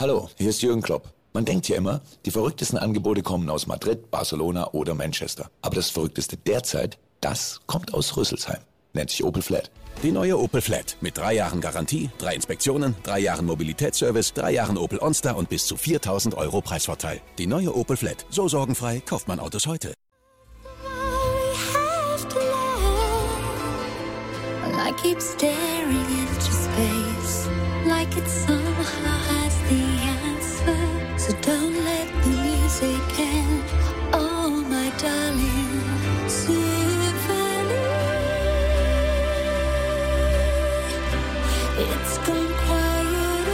Hallo, hier ist Jürgen Klopp. Man denkt ja immer, die verrücktesten Angebote kommen aus Madrid, Barcelona oder Manchester. Aber das Verrückteste derzeit, das kommt aus Rüsselsheim. Nennt sich Opel Flat. Die neue Opel Flat mit 3 Jahren Garantie, 3 Inspektionen, 3 Jahren Mobilitätsservice, 3 Jahren Opel OnStar und bis zu 4.000 € Preisvorteil. Die neue Opel Flat. So sorgenfrei kauft man Autos heute. I keep staring into space like it somehow has the answer. So don't let the music end. Oh, my darling symphony. It's gone quiet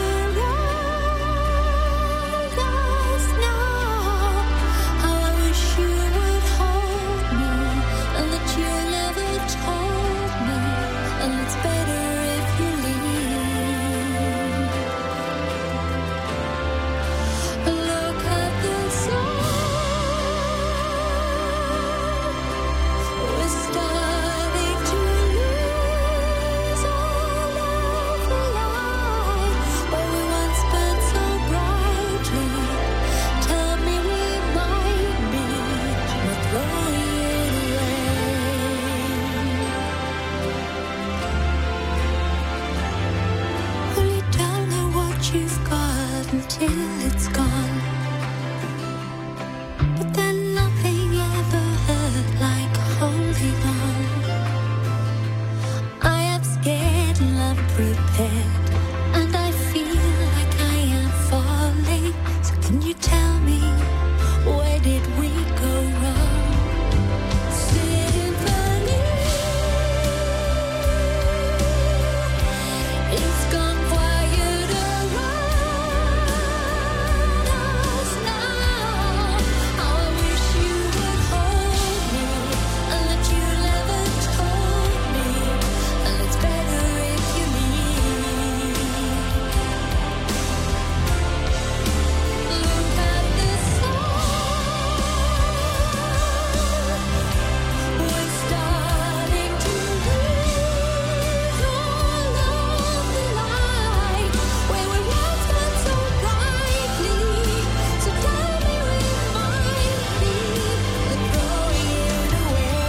around us now. How I wish you would hold me and that you never told me. And it's better if you leave. Look at the sun. We're starting to lose all of the light where we once burned so brightly. Tell me we might be not throwing it away. Well, you don't know what you've got until it's gone. But then nothing ever hurt like holding on. I am scared and unprepared, and I feel like I am falling. So can you tell me, where did we go wrong? Symphony. It's gone quiet around us now. How I wish you would hold me and that you never told me. And it's better if you leave. Look at the sun. We're starting to lose all of the light where we once burned so brightly. So tell me we might be throwing it away.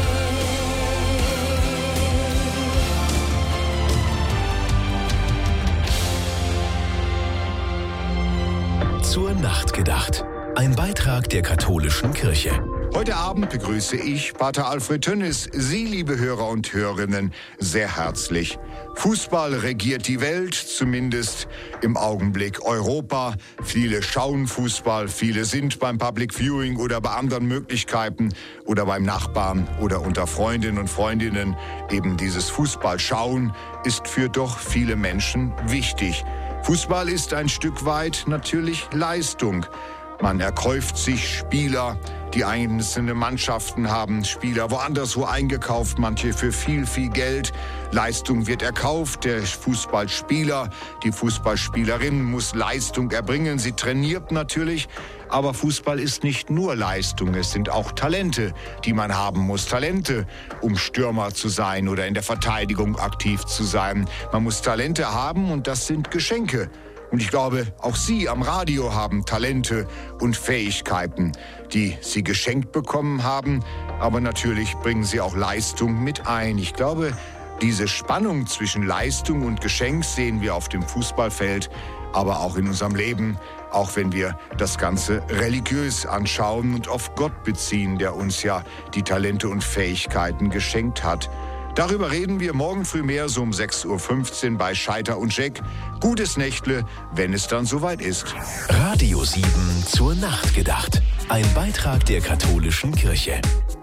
Zur Nacht gedacht. Ein Beitrag der katholischen Kirche. Heute Abend begrüße ich Pater Alfred Tönnis, Sie, liebe Hörer und Hörerinnen, sehr herzlich. Fußball regiert die Welt, zumindest im Augenblick Europa. Viele schauen Fußball, viele sind beim Public Viewing oder bei anderen Möglichkeiten oder beim Nachbarn oder unter Freundinnen und Freundinnen. Eben dieses Fußballschauen ist für doch viele Menschen wichtig. Fußball ist ein Stück weit natürlich Leistung. Man erkäuft sich Spieler, die einzelne Mannschaften haben Spieler woanders wo eingekauft, manche für viel, viel Geld. Leistung wird erkauft, der Fußballspieler, die Fußballspielerin muss Leistung erbringen, sie trainiert natürlich. Aber Fußball ist nicht nur Leistung, es sind auch Talente, die man haben muss. Talente, um Stürmer zu sein oder in der Verteidigung aktiv zu sein. Man muss Talente haben und das sind Geschenke. Und ich glaube, auch Sie am Radio haben Talente und Fähigkeiten, die Sie geschenkt bekommen haben. Aber natürlich bringen Sie auch Leistung mit ein. Ich glaube, diese Spannung zwischen Leistung und Geschenk sehen wir auf dem Fußballfeld, aber auch in unserem Leben, auch wenn wir das Ganze religiös anschauen und auf Gott beziehen, der uns ja die Talente und Fähigkeiten geschenkt hat. Darüber reden wir morgen früh mehr, so um 6.15 Uhr bei Scheiter und Scheck. Gutes Nächtle, wenn es dann soweit ist. Radio 7 zur Nacht gedacht. Ein Beitrag der katholischen Kirche.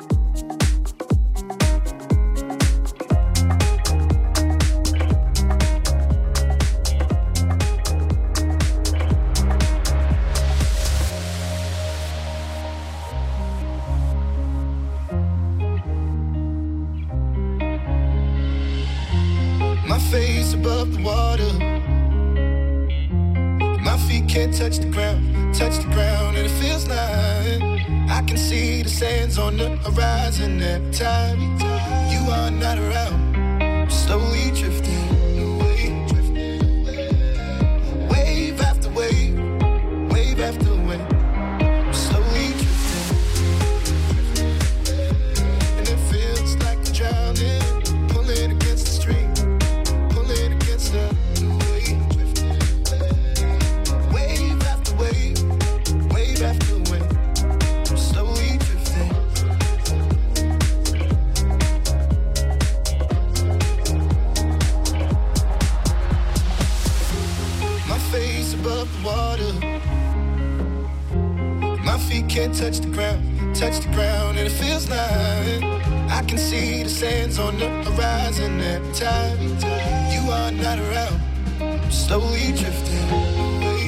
My face above the water. My feet can't touch the ground, and it feels like I can see the sands on the horizon every time you are not around. I'm slowly drifting away, wave after wave. above the water. My feet can't touch the ground, and it feels like I can see the sands on the horizon every time you are not around. I'm slowly drifting away,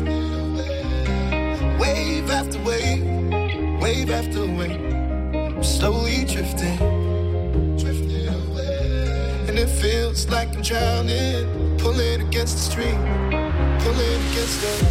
wave after wave, wave after wave. I'm slowly drifting away, and it feels like I'm drowning, pulling against the stream, pulling against the.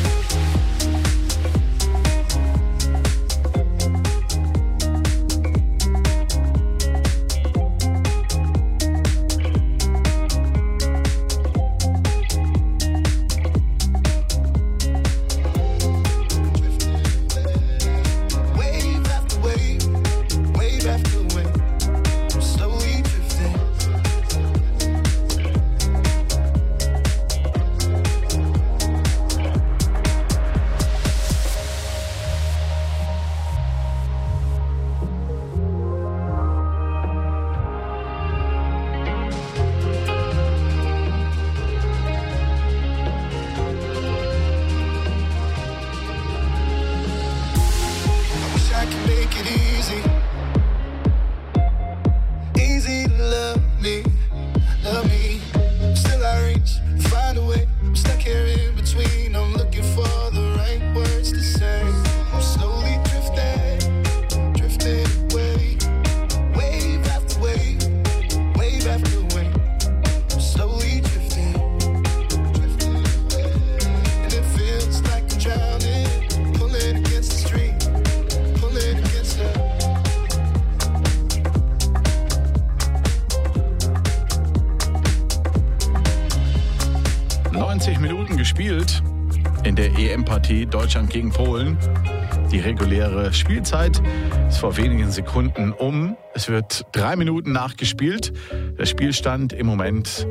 In der EM-Partie Deutschland gegen Polen. Die reguläre Spielzeit ist vor wenigen Sekunden um. Es wird 3 Minuten nachgespielt. Der Spielstand im Moment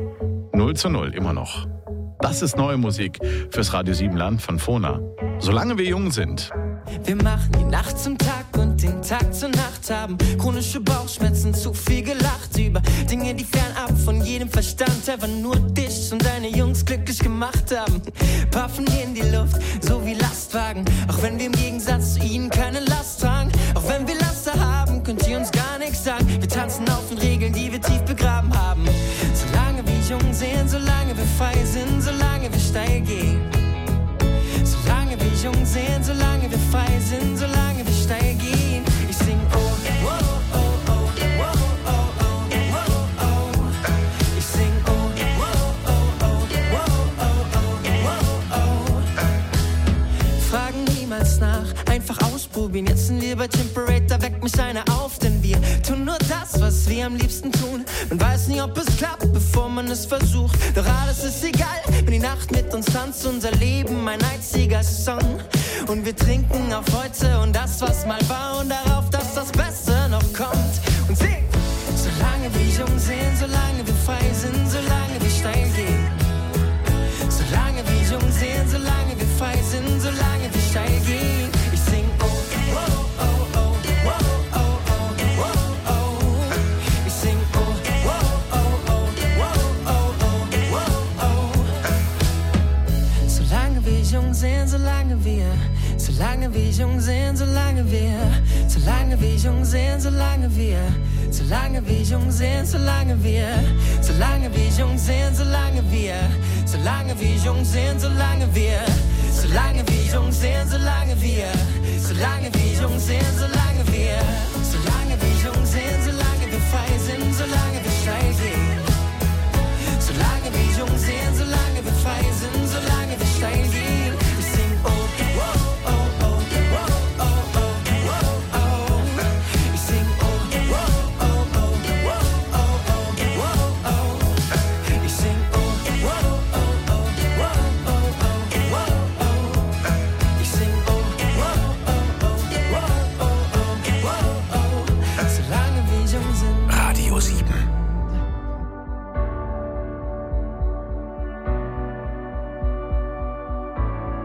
0:0 immer noch. Das ist neue Musik fürs Radio Siebenland von Fona. Solange wir jung sind. Wir machen die Nacht zum Tag und den Tag zur Nacht, haben chronische Bauchschmerzen, zu viel gelacht über Dinge, die fernab von jedem Verstand einfach nur dich und deine Jungs glücklich gemacht haben. Puffen in die Luft, so wie Lastwagen, auch wenn wir im Gegensatz zu ihnen keine Last tragen. Auch wenn wir Laster haben, könnt ihr uns gar nichts sagen. Wir tanzen auf den Regeln, die wir tief begraben haben. Solange wir jung sind, solange wir frei sind, solange wir steil gehen. Solange wir jung sind, solange wir frei sind, solange wir steil gehen. Ich sing oh, oh, oh, oh, oh, oh, oh, oh, oh. Ich sing oh, oh, oh, oh, oh, oh, oh, oh. Fragen niemals nach, einfach ausprobieren. Jetzt ein Temperator, weckt mich einer auf, denn wir tun nur das, was wir am liebsten tun. Man weiß nie, ob es klappt, bevor man es versucht. Doch alles ist egal, wenn die Nacht mit uns tanzt. Unser Leben ein einziger Song. Und wir trinken auf heute und das, was mal war. Und darauf, dass das Beste noch kommt. Und sing! Solange wir jung sind, solange wir frei sind, solange wir steil gehen. Solange wir jung sind, solange wir frei sind, solange wir steil gehen. Ich sing oh, oh, oh, oh, oh, oh, oh, oh, oh. Ich sing oh, oh, oh, oh, oh, oh, oh, oh. Solange wir jung sind, solange wir jung sind, solange wir jung sind, solange wir jung sind, solange wir jung sind, solange wir jung sind, solange wir